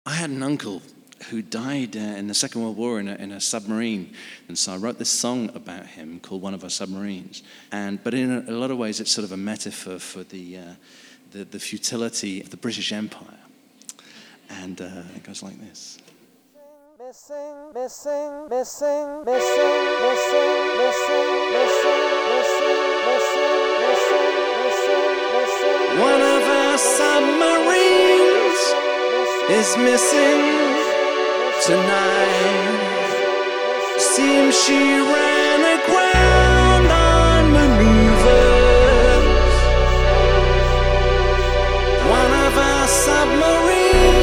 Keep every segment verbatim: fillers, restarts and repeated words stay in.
I had an uncle who died uh, in the Second World War in a, in a submarine, and so I wrote this song about him called "One of Our Submarines." And but in a, a lot of ways, it's sort of a metaphor for the uh, the, the futility of the British Empire. And uh, it goes like this. Missing, missing, missing, missing, missing, missing, missing, missing, missing, missing, missing, missing. One of our submarines is missing tonight. Seems she ran aground on maneuvers. One of our submarines.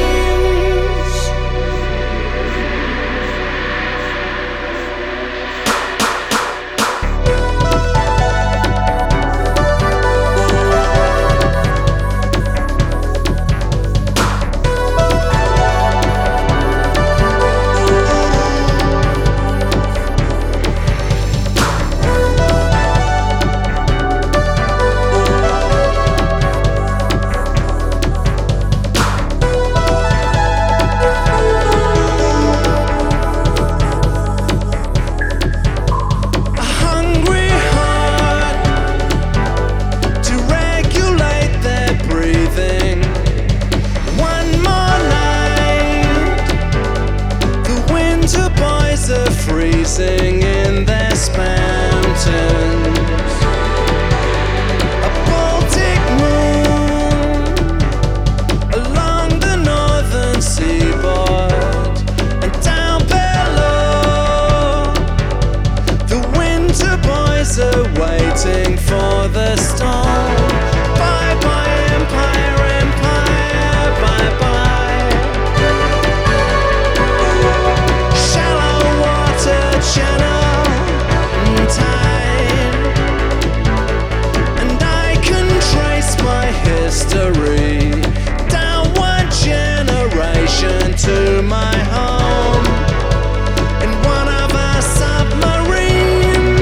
Freezing in their mountains, a Baltic moon along the northern seaboard, and down below the winter boys are waiting for the storm. Bye bye empire, empire, bye bye. Channel and time, and I can trace my history down one generation to my home in one of our submarines.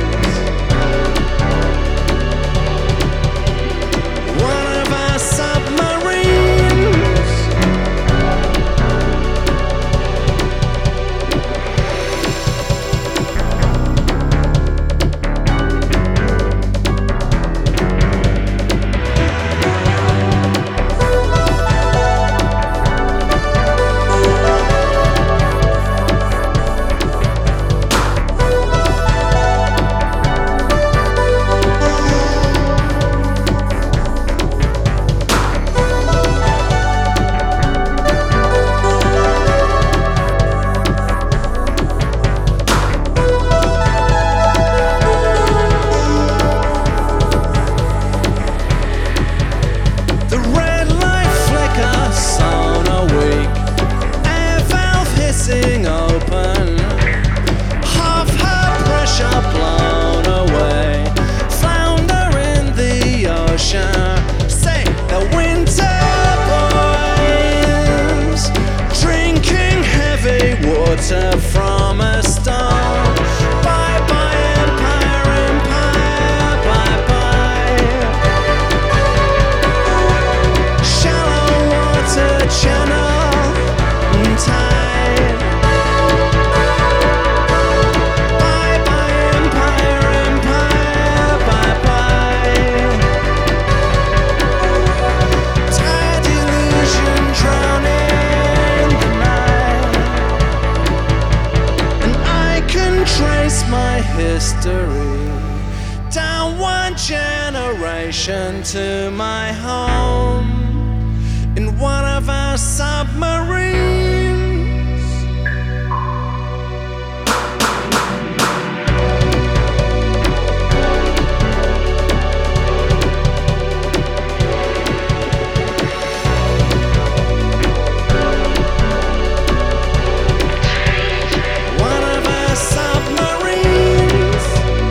One of our submarines. Open, half her pressure blown away, flounder in the ocean. Say the winter boys, drinking heavy water from a stone. Bye bye empire, empire, bye bye. Shallow water channel and time. My history down one generation to my home in one of our submarines.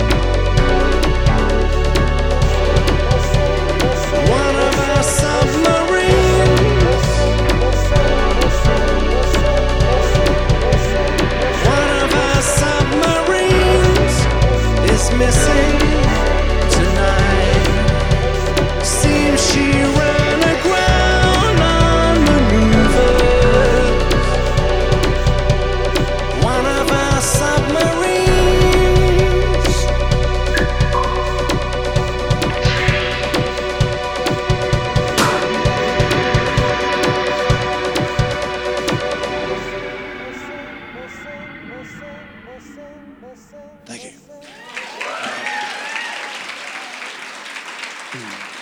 One of our submarines. Thank you.